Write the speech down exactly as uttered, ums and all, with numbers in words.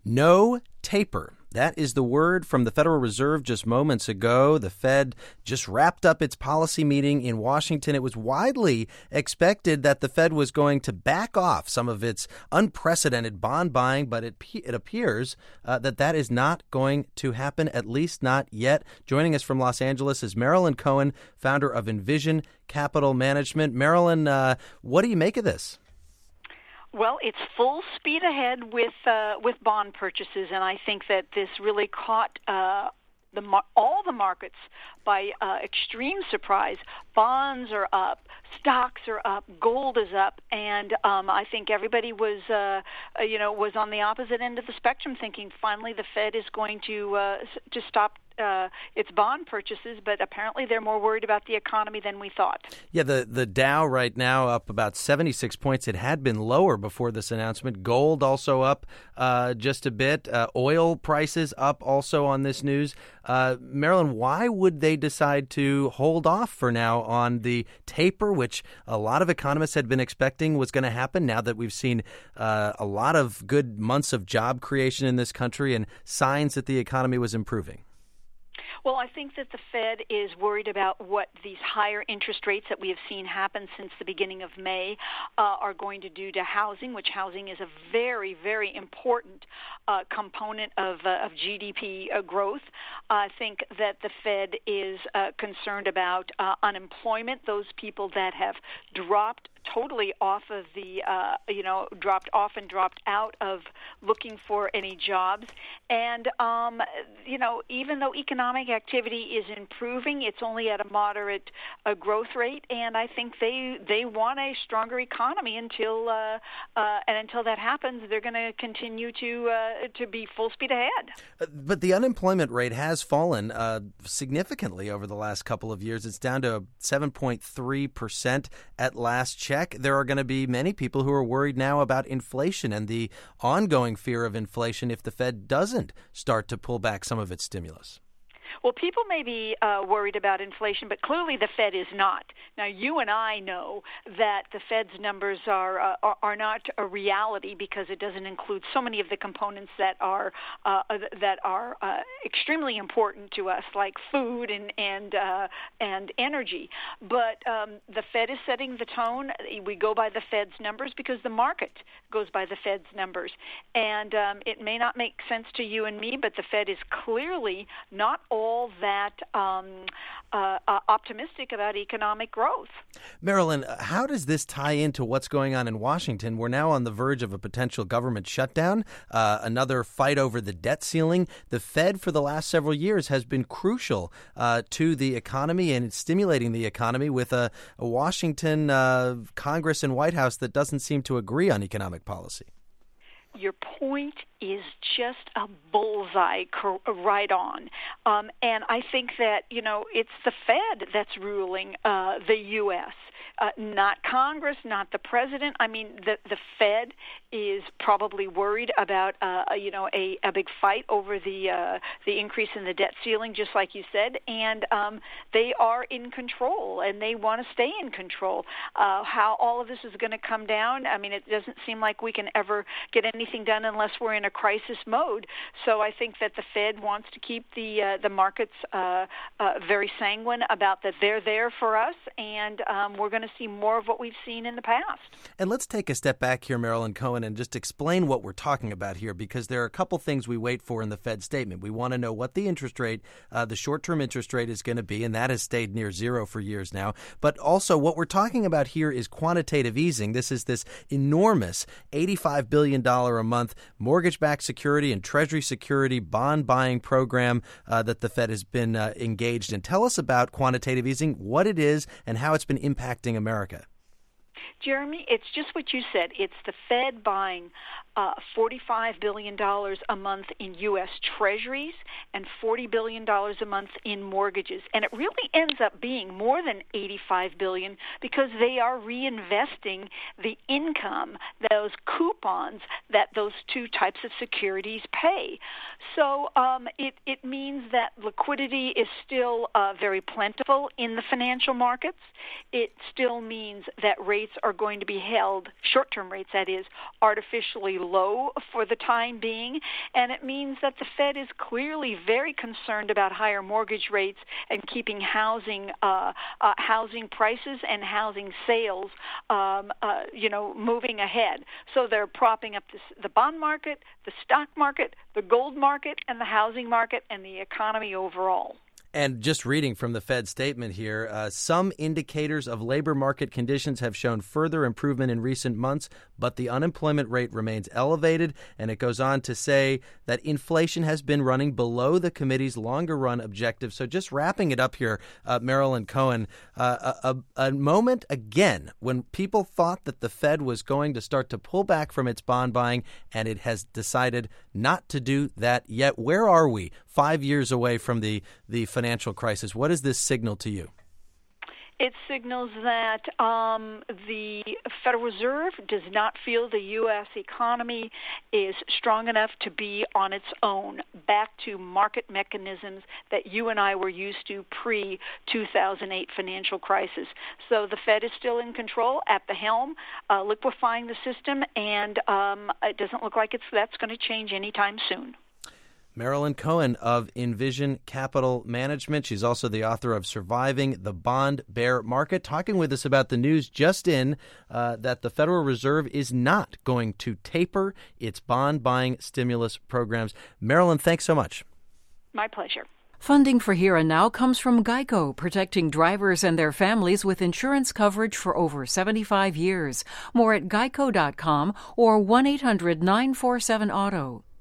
No taper. That is the word from the Federal Reserve just moments ago. The Fed just wrapped up its policy meeting in Washington. It was widely expected that the Fed was going to back off some of its unprecedented bond buying, but it it appears uh, that that is not going to happen, at least not yet. Joining us from Los Angeles is Marilyn Cohen, founder of Envision Capital Management. Marilyn, uh, what do you make of this? Well, it's full speed ahead with uh, with bond purchases, and I think that this really caught uh, the mar- all the markets by uh, extreme surprise. Bonds are up, stocks are up, gold is up, and um, I think everybody was, uh, uh, you know, was on the opposite end of the spectrum, thinking finally the Fed is going to uh, to stop Uh, its bond purchases, but apparently they're more worried about the economy than we thought. Yeah, the, the Dow right now up about seventy-six points. It had been lower before this announcement. Gold also up uh, just a bit. Uh, oil prices up also on this news. Uh, Marilyn, why would they decide to hold off for now on the taper, which a lot of economists had been expecting was going to happen now that we've seen uh, a lot of good months of job creation in this country and signs that the economy was improving? Well, I think that the Fed is worried about what these higher interest rates that we have seen happen since the beginning of May uh, are going to do to housing, which housing is a very, very important uh, component of, uh, of G D P uh, growth. I think that the Fed is uh, concerned about uh, unemployment, those people that have dropped totally off of the, uh, you know, dropped off and dropped out of looking for any jobs. And, um, you know, even though economic activity is improving, it's only at a moderate uh, growth rate. And I think they they want a stronger economy until, uh, uh, and until that happens, they're going to continue to uh, to be full speed ahead. But the unemployment rate has fallen uh, significantly over the last couple of years. It's down to seven point three percent at last check. There are going to be many people who are worried now about inflation and the ongoing fear of inflation if the Fed doesn't start to pull back some of its stimulus. Well, people may be uh, worried about inflation, but clearly the Fed is not. Now, you and I know that the Fed's numbers are uh, are, are not a reality because it doesn't include so many of the components that are uh, that are uh, extremely important to us, like food and and uh, and energy. But um, the Fed is setting the tone. We go by the Fed's numbers because the market goes by the Fed's numbers, and um, it may not make sense to you and me, but the Fed is clearly not all that um, uh, uh, optimistic about economic growth. Marilyn, how does this tie into what's going on in Washington? We're now on the verge of a potential government shutdown, uh, another fight over the debt ceiling. The Fed for the last several years has been crucial uh, to the economy and stimulating the economy with a, a Washington uh, Congress and White House that doesn't seem to agree on economic policy. Your point is just a bullseye right on. Um, and I think that, you know, it's the Fed that's ruling uh, the U S, uh, not Congress, not the president. I mean, the, the Fed is probably worried about, uh, you know, a, a big fight over the uh, the increase in the debt ceiling, just like you said. And um, they are in control, and they want to stay in control. Uh, how all of this is going to come down, I mean, it doesn't seem like we can ever get anything done unless we're in a crisis mode. So I think that the Fed wants to keep the uh, the markets uh, uh, very sanguine about that they're there for us, and um, we're going to see more of what we've seen in the past. And let's take a step back here, Marilyn Cohen, and just explain what we're talking about here, because there are a couple things we wait for in the Fed statement. We want to know what the interest rate, uh, the short-term interest rate is going to be, and that has stayed near zero for years now. But also what we're talking about here is quantitative easing. This is this enormous eighty-five billion dollars a month mortgage-backed security and Treasury security bond buying program uh, that the Fed has been uh, engaged in. Tell us about quantitative easing, what it is, and how it's been impacting America. Jeremy, it's just what you said. It's the Fed buying uh, forty-five billion dollars a month in U S Treasuries and forty billion dollars a month in mortgages. And it really ends up being more than eighty-five billion dollars because they are reinvesting the income, those coupons that those two types of securities pay. So um, it, it means that liquidity is still uh, very plentiful in the financial markets. It still means that rates are going to be held, short-term rates that is, artificially low for the time being, and it means that the Fed is clearly very concerned about higher mortgage rates and keeping housing uh, uh, housing prices and housing sales um, uh, you know, moving ahead. So they're propping up this, the bond market, the stock market, the gold market, and the housing market, and the economy overall. And just reading from the Fed statement here, uh, some indicators of labor market conditions have shown further improvement in recent months, but the unemployment rate remains elevated. And it goes on to say that inflation has been running below the committee's longer run objective. So just wrapping it up here, uh, Marilyn Cohen, uh, a, a moment again when people thought that the Fed was going to start to pull back from its bond buying, and it has decided not to do that yet. Where are we five years away from the, the financial crisis? What does this signal to you? It signals that um, the Federal Reserve does not feel the U S economy is strong enough to be on its own, back to market mechanisms that you and I were used to pre two thousand eight financial crisis. So the Fed is still in control, at the helm, uh, liquefying the system, and um, it doesn't look like it's that's going to change anytime soon. Marilyn Cohen of Envision Capital Management. She's also the author of Surviving the Bond Bear Market, talking with us about the news just in uh, that the Federal Reserve is not going to taper its bond buying stimulus programs. Marilyn, thanks so much. My pleasure. Funding for Here and Now comes from Geico, protecting drivers and their families with insurance coverage for over seventy-five years. More at geico dot com or one eight hundred nine four seven auto.